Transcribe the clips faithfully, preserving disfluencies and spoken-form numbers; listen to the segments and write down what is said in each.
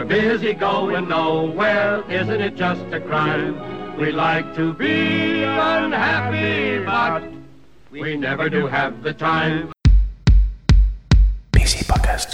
busy going nowhere, isn't it just a crime? We like to be unhappy, but we never do have the time. P C Podcast.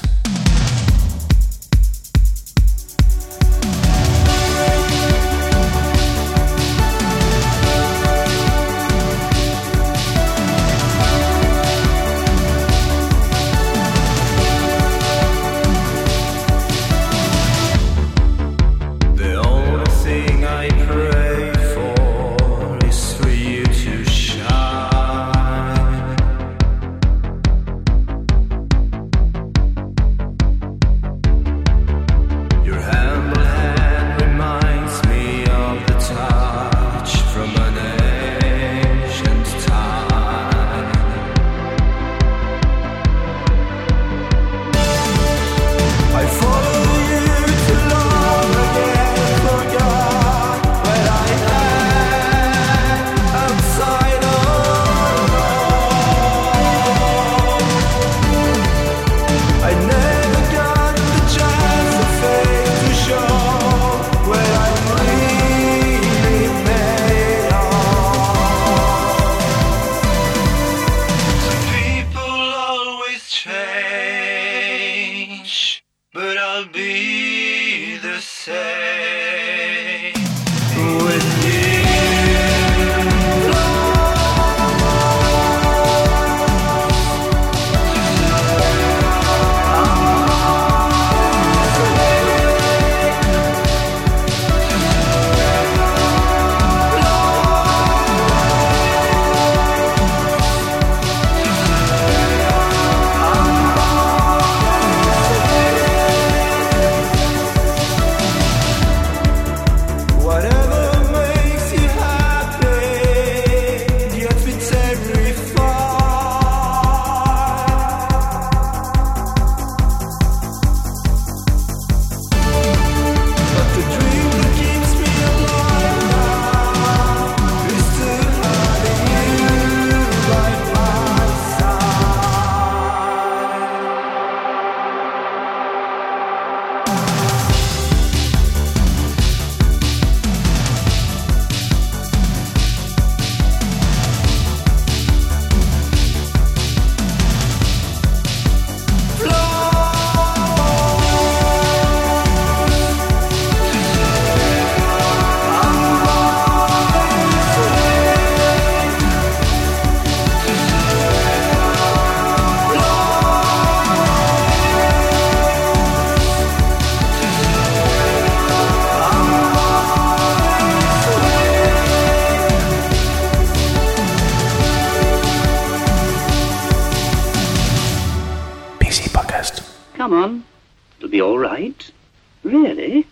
Come on, it'll be all right. Really?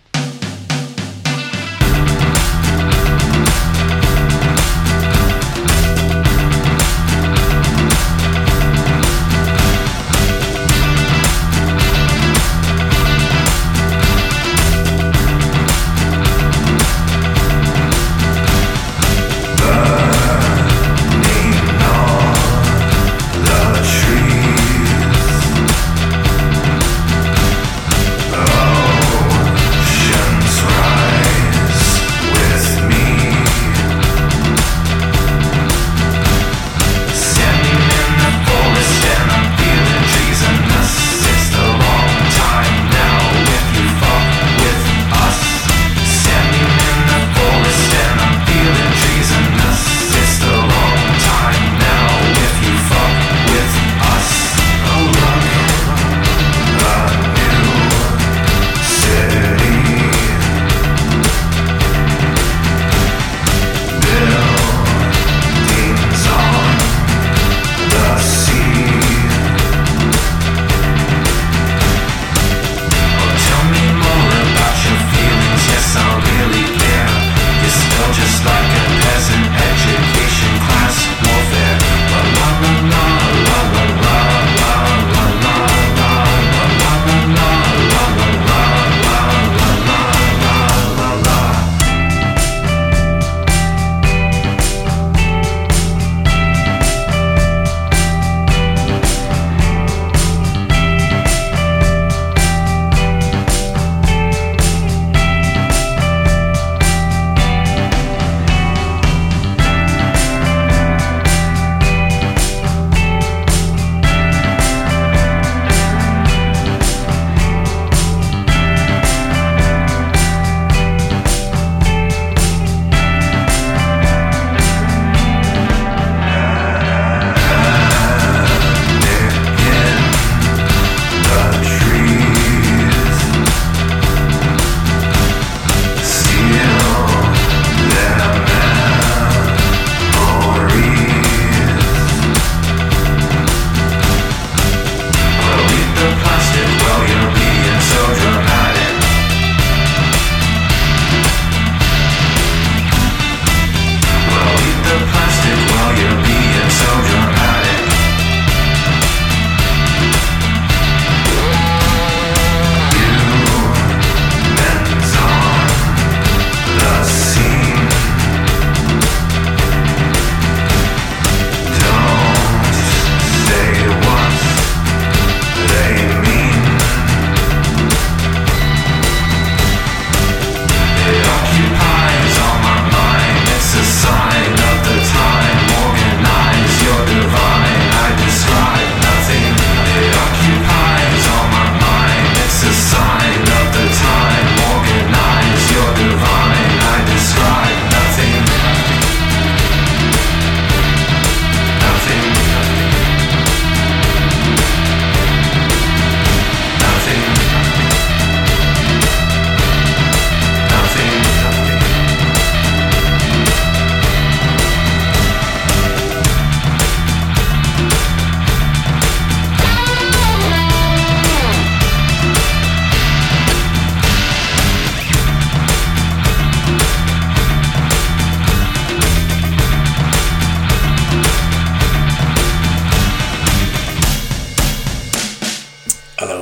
Oh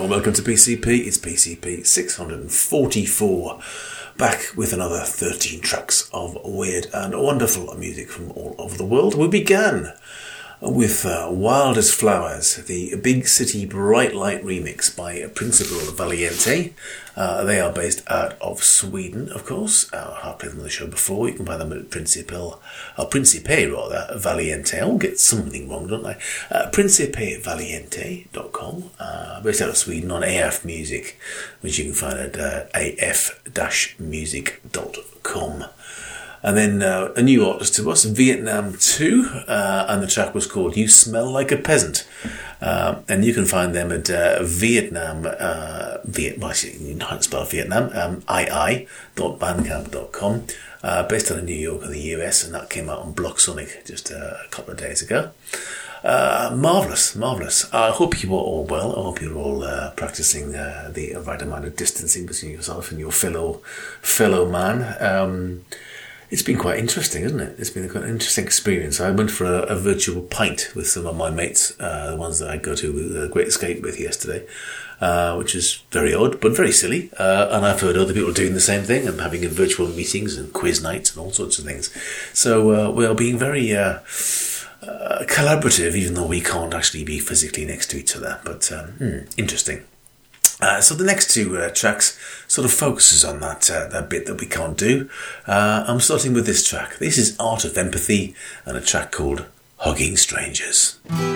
welcome to P C P. It's P C P six forty-four, back with another thirteen tracks of weird and wonderful music from all over the world. We began with uh, Wild as Flowers, the Big City Bright Light remix by Principal Valiente. Uh, they are based out of Sweden, of course. Uh, I've played them on the show before. You can find them at Principal, or Principe rather, Valiente. I will get something wrong, don't I? Uh, principe valiente dot com, uh, based out of Sweden on A F Music, which you can find at uh, a f dash music dot com. And then uh, a new artist to us, Vietnam two, uh, and the track was called You Smell Like a Peasant. Uh, and you can find them at uh, Vietnam, uh, Viet, well, you know how to spell Vietnam, um, ii dot bandcamp dot com, uh, based out of New York in the U S, and that came out on Block Sonic just uh, a couple of days ago. Uh, marvellous, marvellous. I hope you are all well. I hope you're all uh, practising uh, the right amount of distancing between yourself and your fellow fellow man. Um, It's been quite interesting, isn't it? It's been a quite interesting experience. I went for a, a virtual pint with some of my mates, uh, the ones that I go to with the Great Escape with yesterday, uh, which is very odd, but very silly. Uh, and I've heard other people doing the same thing and having virtual meetings and quiz nights and all sorts of things. So uh, we are being very uh, uh, collaborative, even though we can't actually be physically next to each other. But um, hmm, interesting. Uh, so the next two uh, tracks sort of focuses on that uh, that bit that we can't do. Uh, I'm starting with this track. This is Art of Empathy and a track called Hugging Strangers.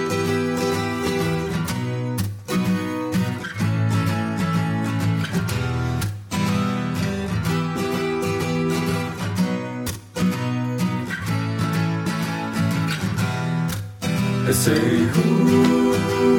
I say who.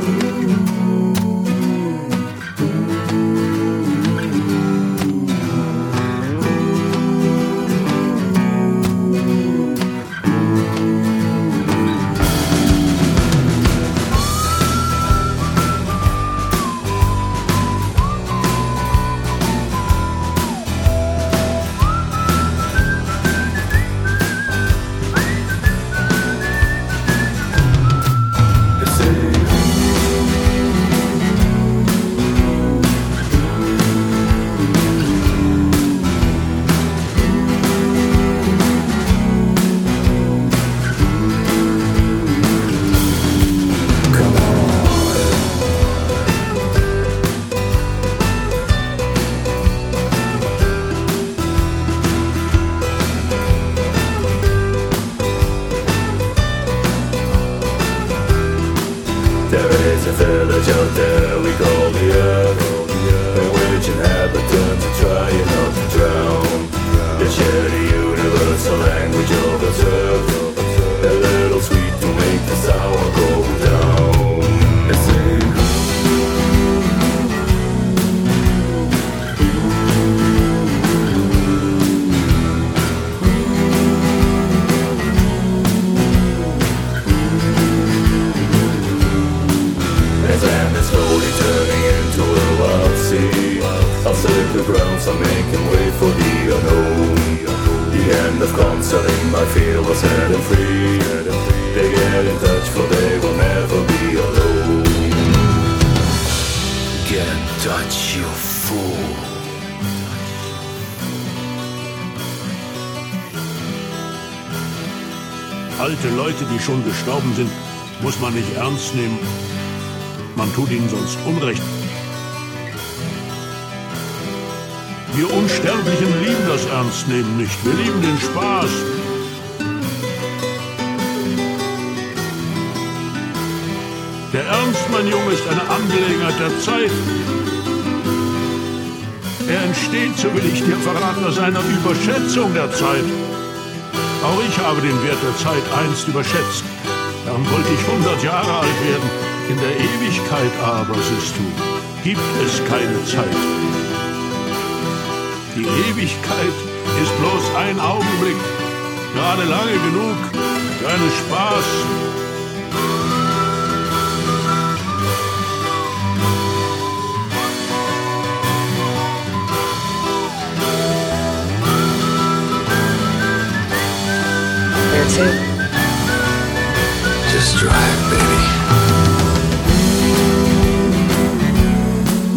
Alte Leute, die schon gestorben sind, muss man nicht ernst nehmen. Man tut ihnen sonst Unrecht. Wir Unsterblichen lieben das Ernstnehmen nicht. Wir lieben den Spaß. Der Ernst, mein Junge, ist eine Angelegenheit der Zeit. Er entsteht, so will ich dir verraten, aus einer Überschätzung der Zeit. Auch ich habe den Wert der Zeit einst überschätzt. Darum wollte ich hundert Jahre alt werden. In der Ewigkeit aber, siehst du, gibt es keine Zeit. Die Ewigkeit ist bloß ein Augenblick, gerade lange genug für einen Spaß. That's it. Just drive, baby.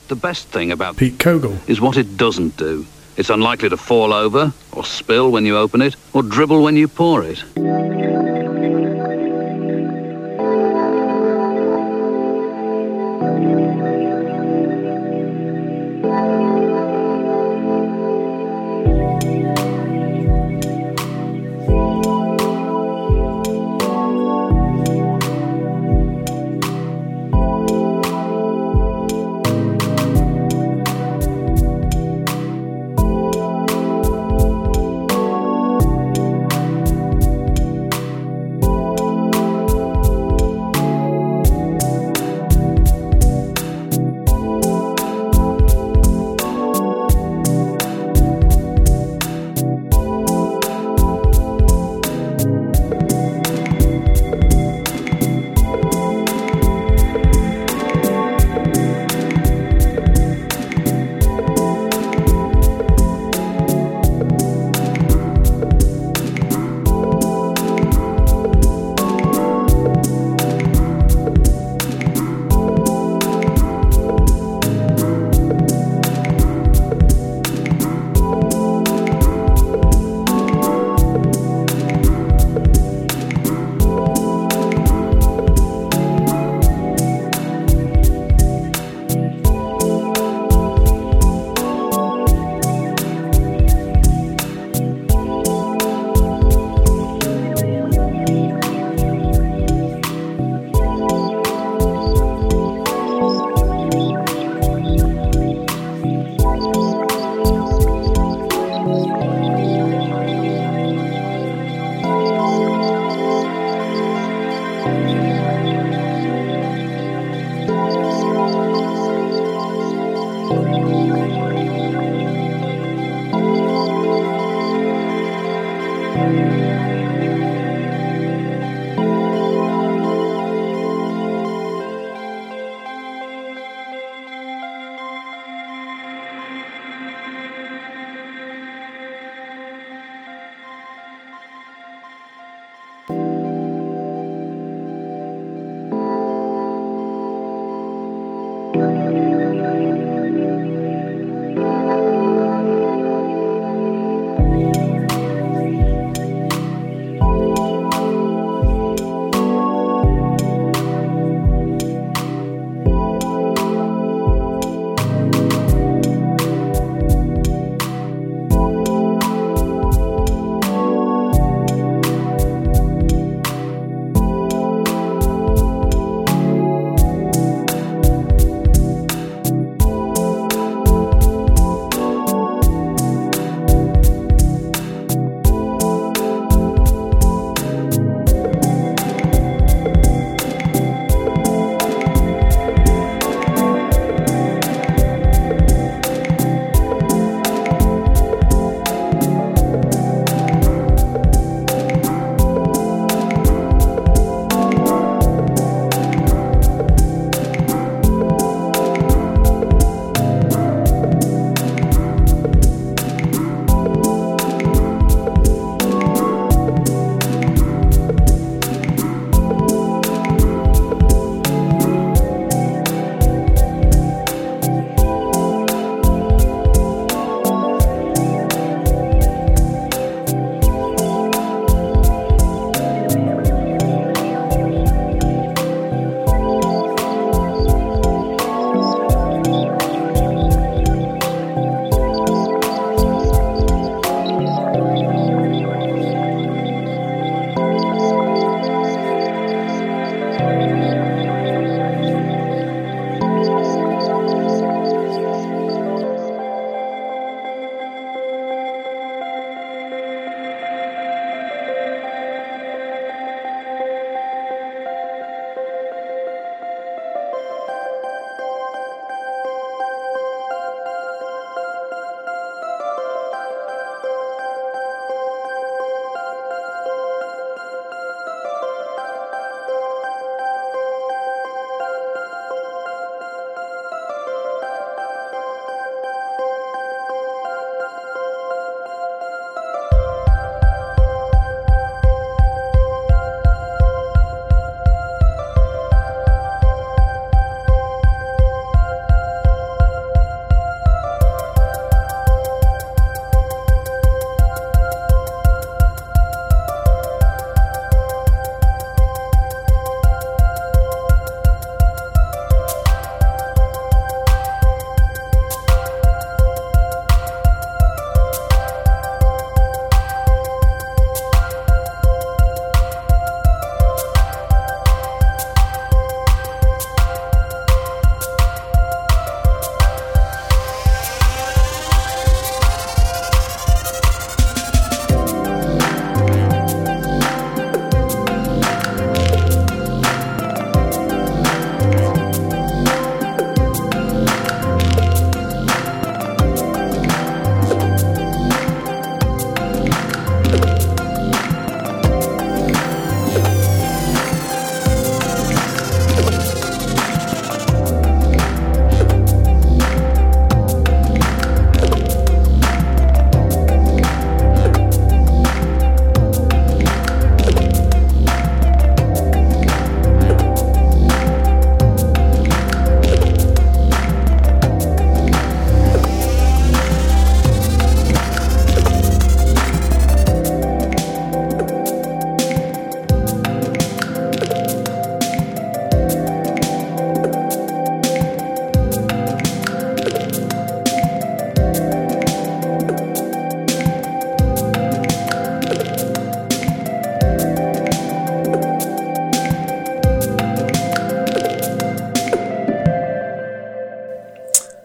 The best thing about Pete Kogel is what it doesn't do. It's unlikely to fall over, or spill when you open it, or dribble when you pour it.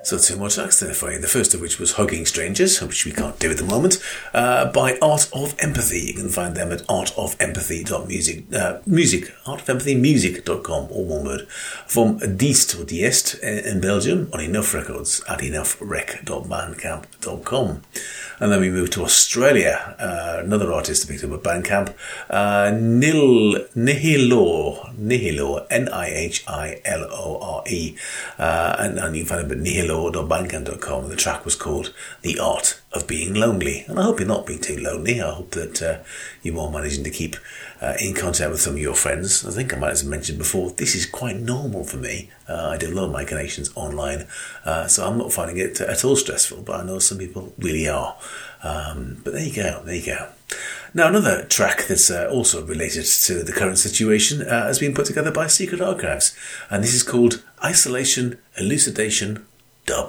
So two more tracks there for you. The first of which was Hugging Strangers, which we can't do at the moment, uh, by Art of Empathy. You can find them at art of empathy dot music, uh, music, art of empathy music dot com, all one word. From Diest or Diest in Belgium on Enough Records at enough rec dot bandcamp dot com. And then we move to Australia. Uh, another artist picked up at Bandcamp, uh, Nil Nihilore, Nihilore, N I H I L O R E, uh, and, and you can find him at nihilore dot bandcamp dot com. The track was called The Art of Being Lonely. And I hope you're not being too lonely. I hope that uh, you're all managing to keep uh, in contact with some of your friends. I think I might have mentioned before, this is quite normal for me. Uh, I do a lot of my connections online, uh, so I'm not finding it at all stressful, but I know some people really are. Um, but there you go, there you go. Now, another track that's uh, also related to the current situation uh, has been put together by Secret Archives, and this is called Isolation Elucidation Dub.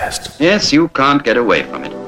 past. Yes, you can't get away from it.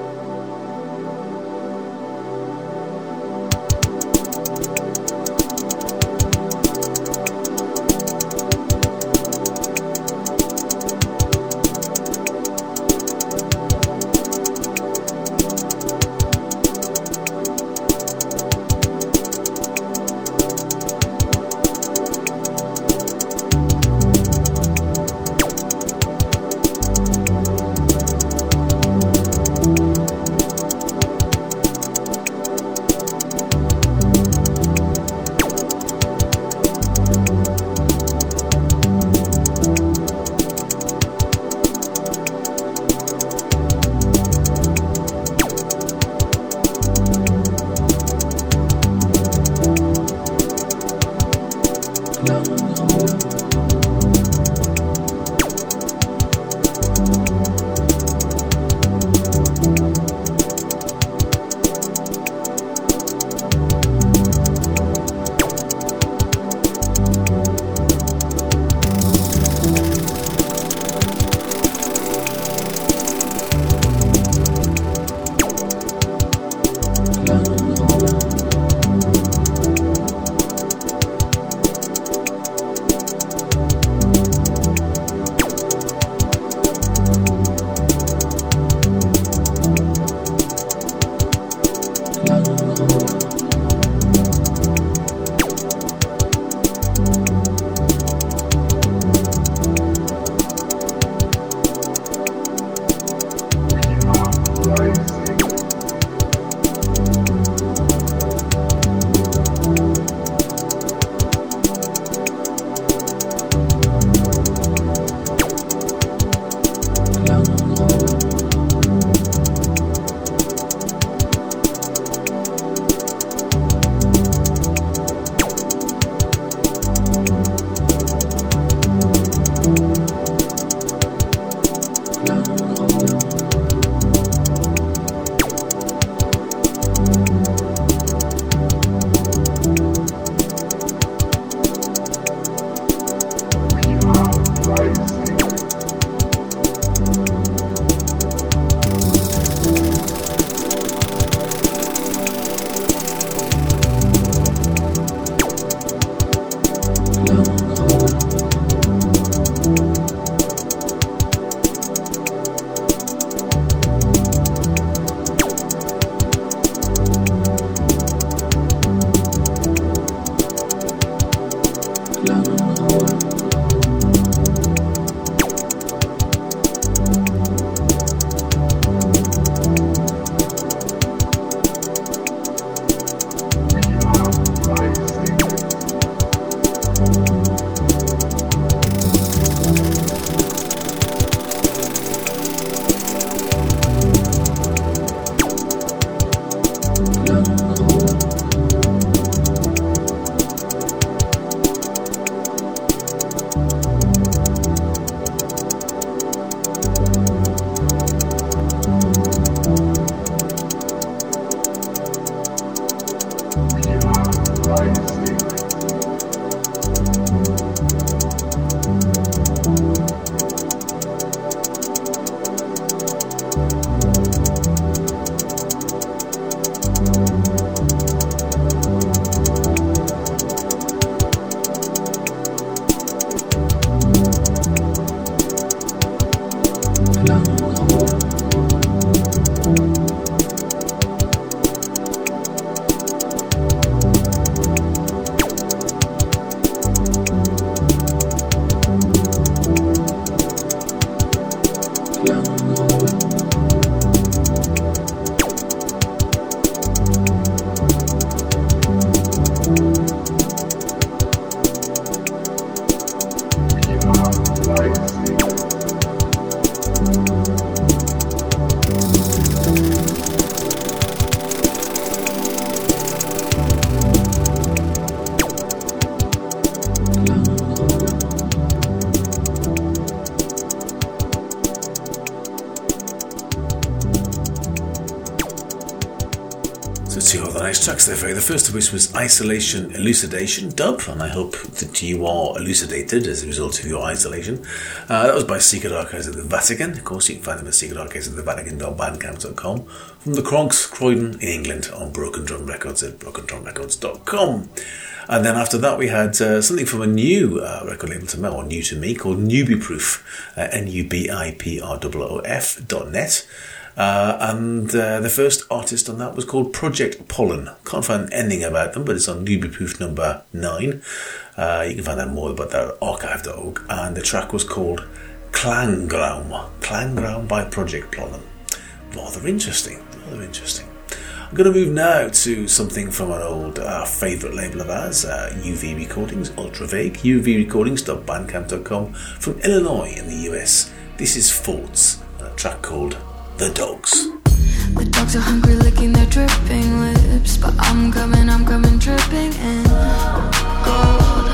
the two other nice tracks there for you. The first of which was Isolation Elucidation dub, and I hope that you are elucidated as a result of your isolation. Uh, that was by Secret Archives at the Vatican. Of course, you can find them at secret archives at the vatican dot bandcamp dot com. From the Cronks, Croydon in England on Broken Drum Records at broken drum records dot com. And then after that we had uh, something from a new uh, record label to me, or new to me, called Nubiproof, uh, N U B I P R O O F dot net. Uh, and uh, the first artist on that was called Project Pollen. Can't find anything about them, but it's on Nubiproof number nine. Uh, you can find out more about that at archive dot org. And the track was called Klangraum. Klangraum by Project Pollen. Rather interesting, rather interesting. I'm going to move now to something from an old uh, favourite label of ours, uh, U V Recordings, Ultra Vague, u v recordings dot bandcamp dot com, from Illinois in the U S. This is Forts, and a track called The Dogs. The dogs are hungry, licking their dripping lips, but I'm coming, I'm coming, dripping in gold.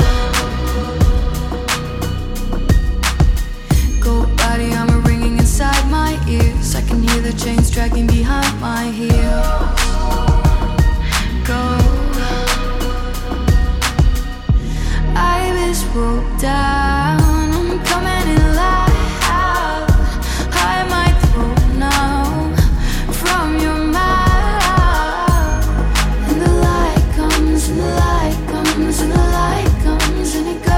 Gold body armor ringing inside my ears. I can hear the chains dragging behind my heels. Gold. I was rolled down. I'm coming in loud. High my throat now from your mouth. And the light comes, and the light comes, and the light comes, and it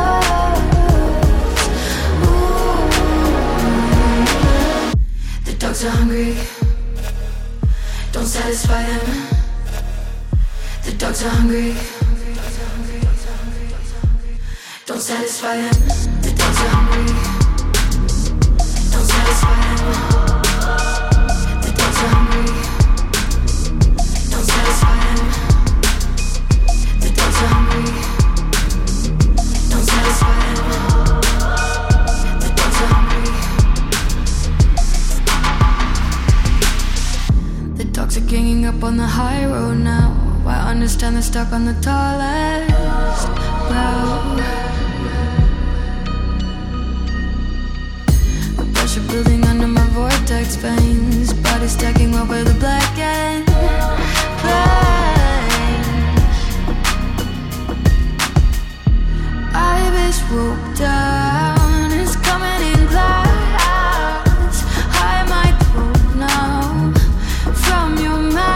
goes. Ooh. The dogs are hungry. Don't satisfy them. The dogs are hungry. Don't satisfy them. The dogs are hungry. Don't satisfy them. The dogs are hungry. Don't satisfy them. The dogs are hungry. Don't satisfy them. The dogs are hungry. The dogs are ganging up on the high road now. I understand they're stuck on the tallest road. The pressure building under my vortex veins. Body stacking over the black and plains. I was roped down. It's coming in clouds. High my throat now from your mouth.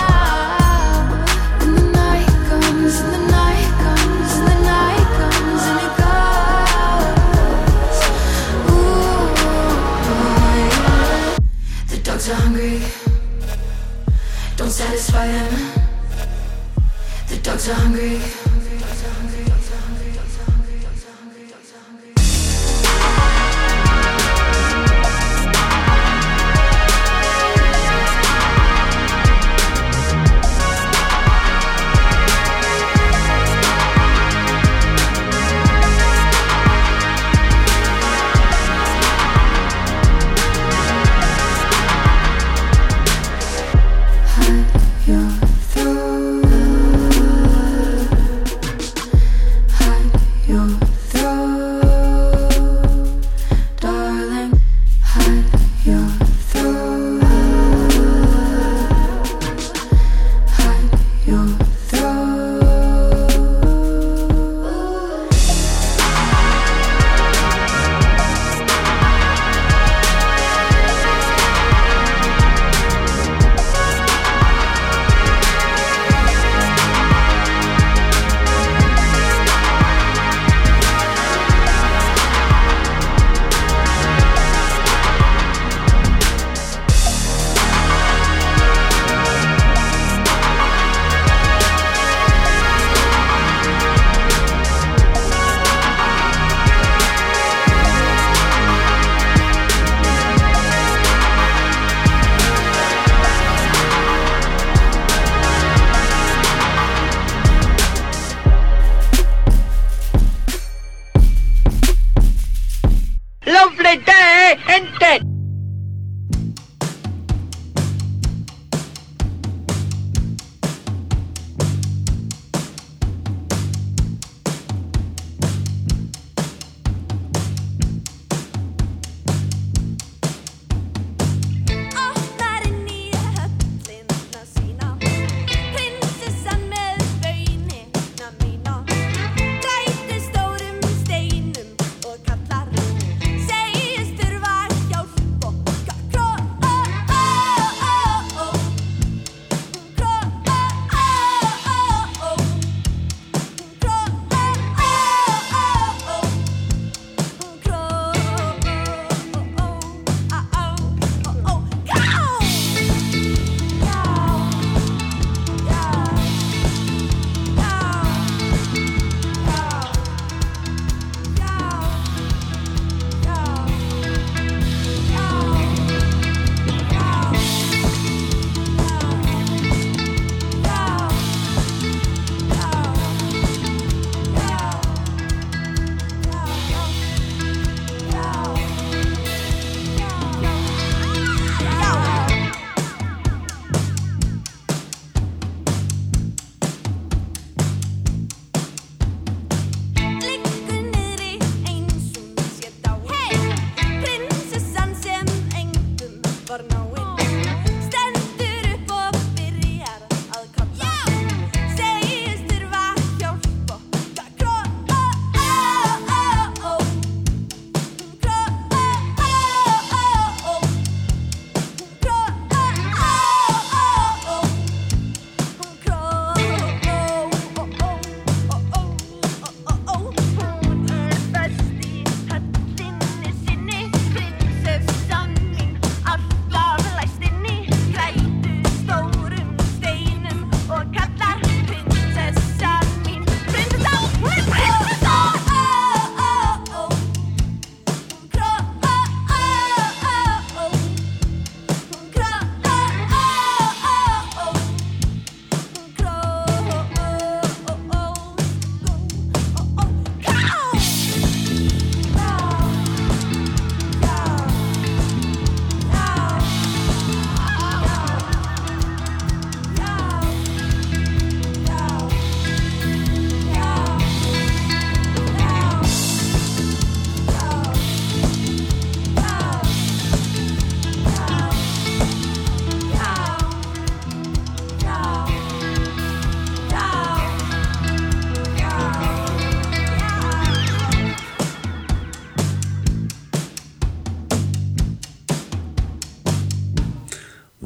Are hungry. Don't satisfy them. The dogs are hungry. Your throat.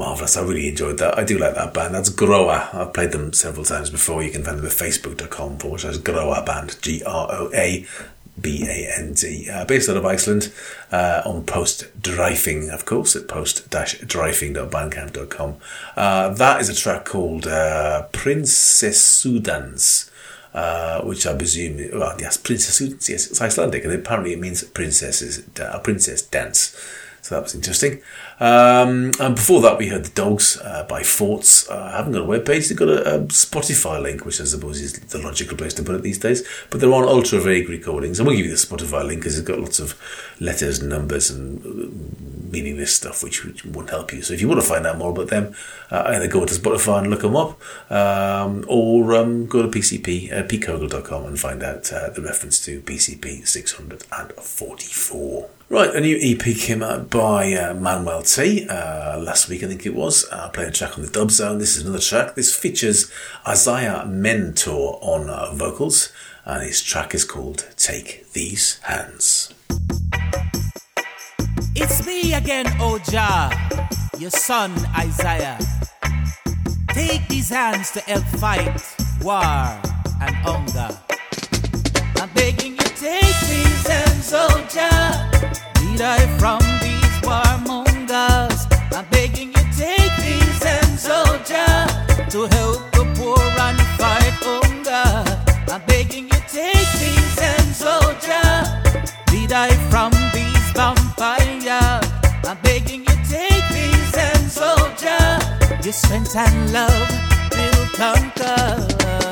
Marvellous. I really enjoyed that. I do like that band. That's Groa. I've played them several times before. You can find them at facebook dot com forward slash Groa Band. G R O A B A N D. Uh, based out of Iceland uh, on Post-Dreyfing, of course, at post dash dreyfing dot bandcamp dot com. Uh, that is a track called uh, Prinsessudans. Uh, which I presume, well, yes, Princess, yes, it's Icelandic, and apparently it means princesses, uh, princess dance. So that was interesting. Um, and before that, we heard The Dogs uh, by Forts. Uh, I haven't got a webpage. They've got a, a Spotify link, which I suppose is the logical place to put it these days. But they're on Ultra Vague Recordings. And we'll give you the Spotify link because it's got lots of letters and numbers and meaningless stuff, which, which won't help you. So if you want to find out more about them, uh, either go to Spotify and look them up, um, or um, go to P C P, uh, p kogel dot com, and find out uh, the reference to P C P six hundred forty-four. Right, a new E P came out by uh, Manuel T uh, last week, I think it was. I uh, played a track on the Dub Zone. This is another track. This features Isaiah Mentor on uh, vocals, and his track is called Take These Hands. It's me again, Oja, your son Isaiah. Take these hands to help fight war and hunger. I'm begging you, take these hands, Oja. Lead I from these warmongers. I'm begging you, take these hands, Oja, to help the poor and fight hunger. I'm begging you, take these hands, Oja. Lead I from these vampires. I'm begging you, take these hands, Oja. Your strength and love will conquer.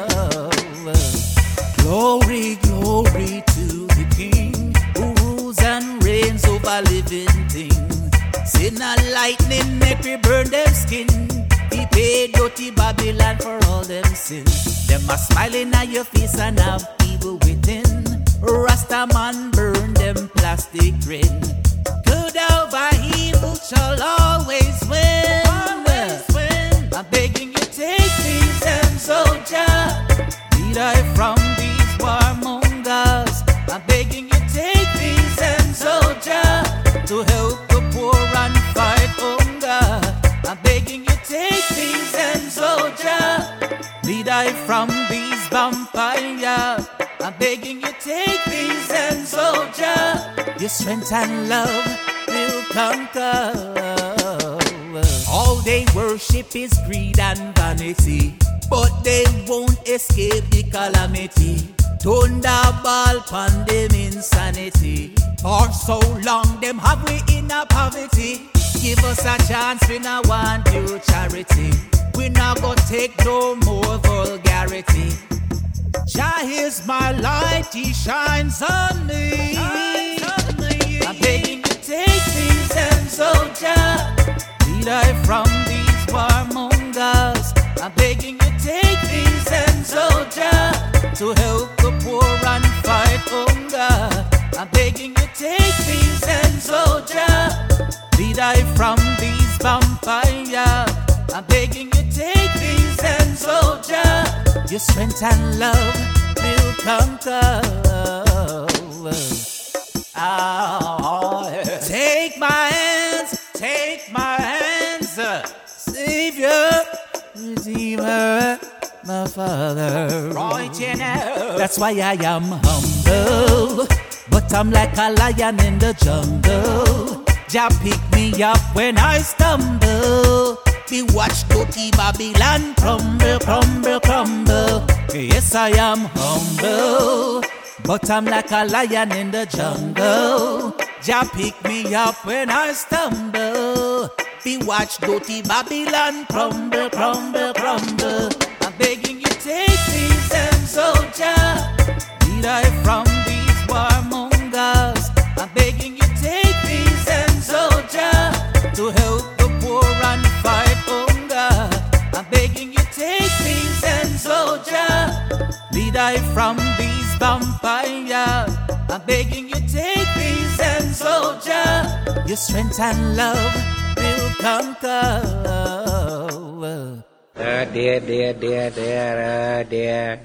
Glory, glory to the King who rules and reigns over living things. Sin and lightning make we burn them skin. He paid dirty Babylon for all them sins. Them a smiling at your face and have evil within. Rasta man burn them plastic grin. Good over evil shall always win. Always win. I'm begging you, take these hands, Oja. Lead I from these warmongers. I'm begging you, take these hands, Oja, to help the poor and fight hunger. I'm begging you, take these hands, Oja. Lead I from these vampires. I'm begging you, take these hands, Oja. Your strength and love will conquer. All they worship is greed and vanity, but they won't escape the calamity. Thunderball pan them insanity. For so long them have we in a poverty. Give us a chance, we not want your charity. We not gonna take no more vulgarity. Jah is my light, he shines on me. Shines on me. I'm begging you, take these hands, Oja. Lead I from these warmongers. I'm begging you, take these hands, Oja, to help the poor and fight hunger. I'm begging you, take these hands, Oja. Lead I from these vampires. I'm begging you, take these hands, Oja. Your strength and love will conquer. Oh, take my hands, take my hands, Savior, Redeemer, my Father. Right, you know. That's why I am humble, but I'm like a lion in the jungle. Jah pick me up when I stumble. Be watch dirty Babylon crumble, crumble, crumble. Yes, I am humble, but I'm like a lion in the jungle. Jah pick me up when I stumble. Be watch dirty Babylon crumble, crumble, crumble. I'm begging you, take these hands, Oja. Lead I from these warmongers. I'm begging you, take these hands, Oja, to help the poor and fight hunger. I'm begging you, take these hands, Oja. Lead I from these vampires. I'm begging you, take these hands, Oja. Your strength and love will conquer. Uh, dear, dear, dear, dear, uh, dear.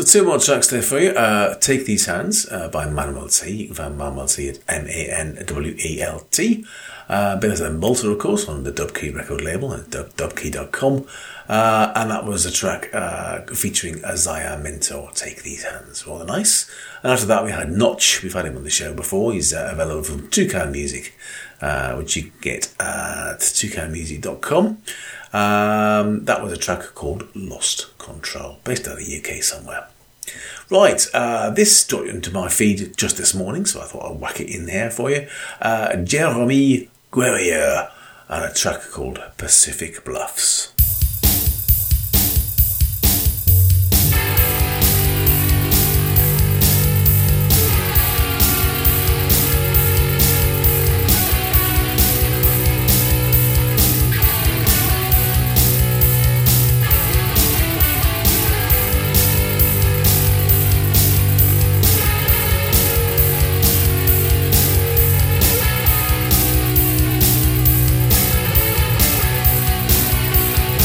two more tracks there for you. Uh, Take These Hands uh, by Manuel T. You can find Manuel T at M A N W E L T. Uh, Better Than Malta, of course, on the Dubkey record label at dub, dubkey dot com. Uh, and that was a track uh, featuring Isaiah Mentor, Take These Hands. Rather nice. And after that, we had Notch. We've had him on the show before. He's uh, available from Toucan Music, uh, which you can get at toucan music dot com. Um, that was a track called Lost Control, based out of the U K somewhere. Right, uh, this got into my feed just this morning, so I thought I'd whack it in there for you. Uh, Jeremy Guerrier and a track called Pacific Bluffs. Thank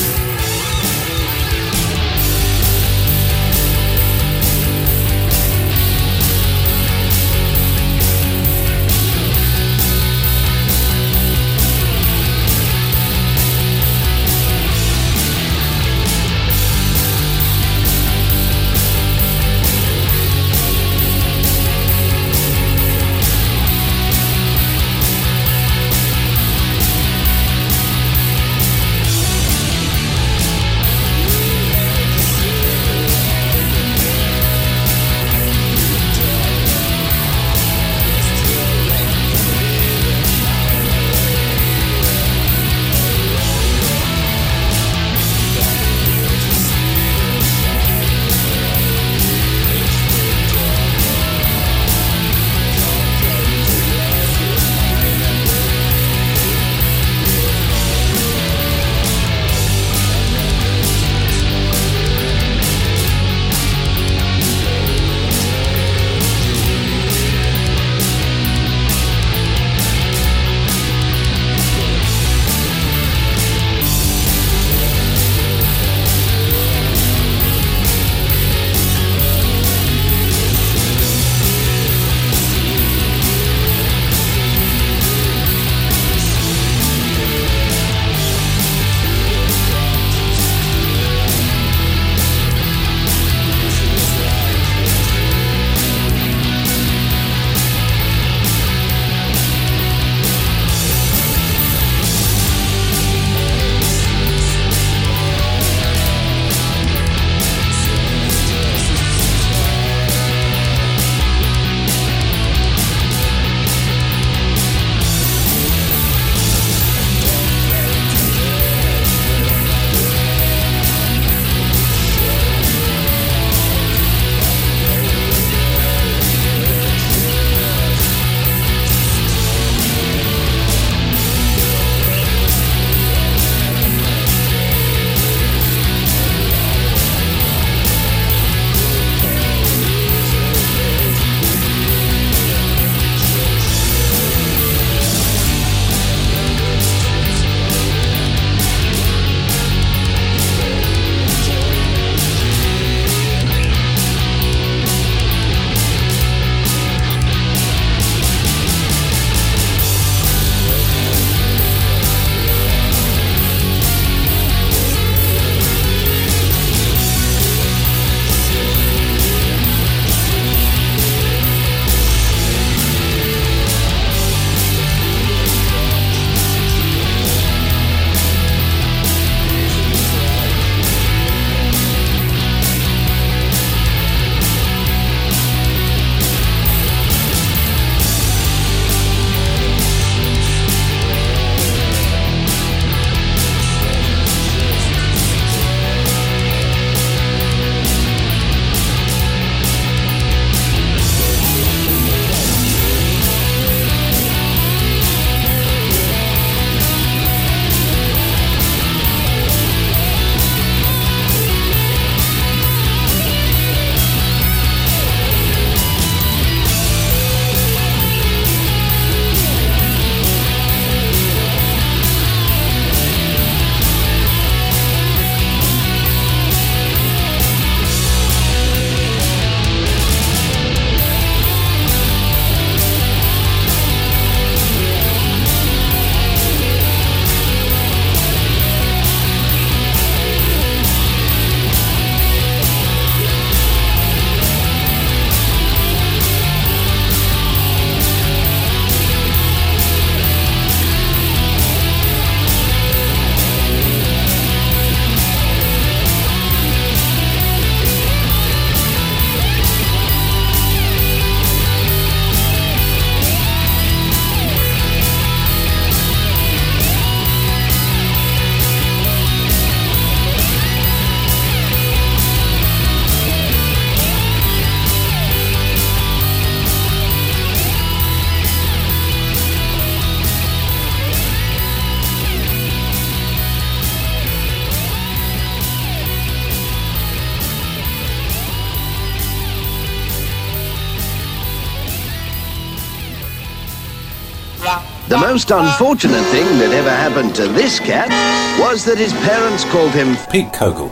The most unfortunate thing that ever happened to this cat was that his parents called him Pete Kogel.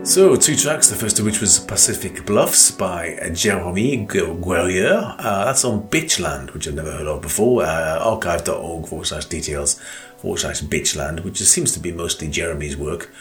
So, two tracks, the first of which was Pacific Bluffs by Jeremy Guerrier. Uh, that's on Bitchland, which I've never heard of before. Uh, archive.org forward slash details forward slash Bitchland, which just seems to be mostly Jeremy's work.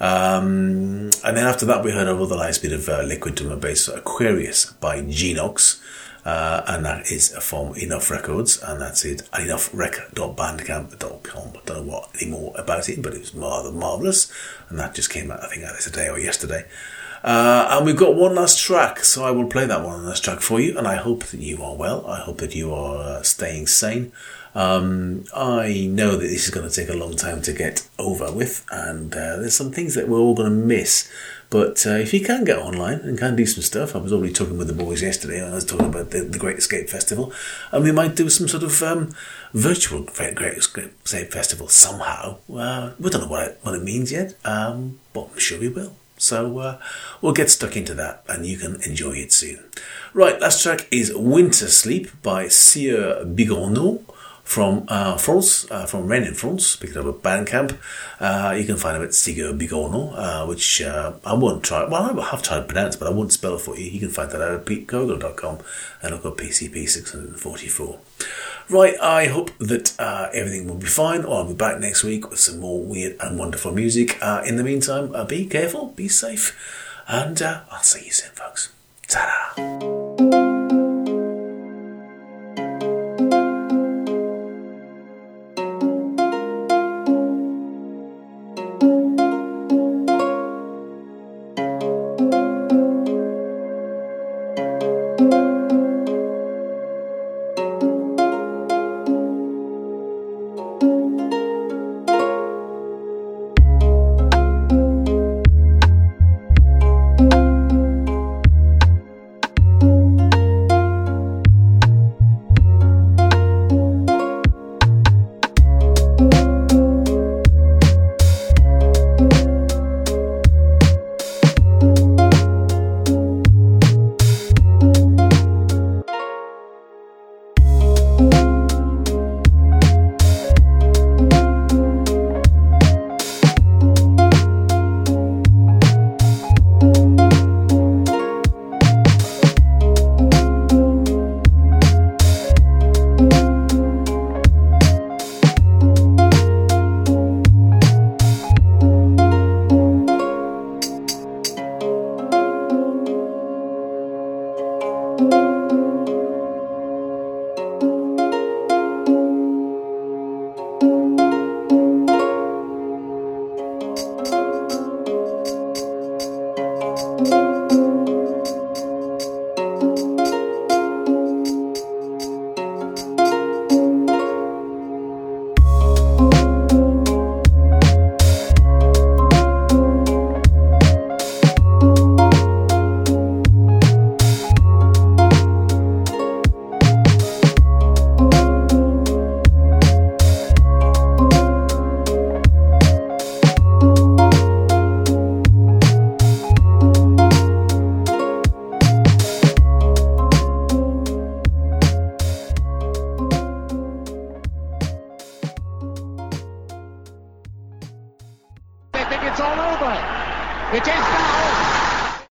Um, and then after that, we heard a the nice bit of uh, liquid drum and bass, Aquarius by Genox. Uh, and that is from Enough Records, and that's it, enough rec dot bandcamp dot com. I don't know what anymore about it, but it was rather marvellous, and that just came out, I think, either today or yesterday. Uh, and we've got one last track, so I will play that one last track for you, and I hope that you are well. I hope that you are uh, staying sane. Um, I know that this is going to take a long time to get over with, and uh, there's some things that we're all going to miss. But uh, if you can get online and can do some stuff, I was already talking with the boys yesterday, and I was talking about the, the Great Escape Festival, and we might do some sort of um, virtual Great, Great Escape Festival somehow. Uh, we don't know what it, what it means yet, um, but I'm sure we will. So uh, we'll get stuck into that, and you can enjoy it soon. Right, last track is Winter Sleep by Sieur Bigorneau. From uh, France, uh, from Rennes in France, picking up a Bandcamp. Uh, you can find him at Sigur Bigorneau, uh, which uh, I won't try, well, I have tried to pronounce, but I won't spell it for you. You can find that out at pete kogo dot com and look at P C P six forty-four. Right, I hope that uh, everything will be fine. I'll be back next week with some more weird and wonderful music. Uh, in the meantime, uh, be careful, be safe, and uh, I'll see you soon, folks. Ta-da! It is now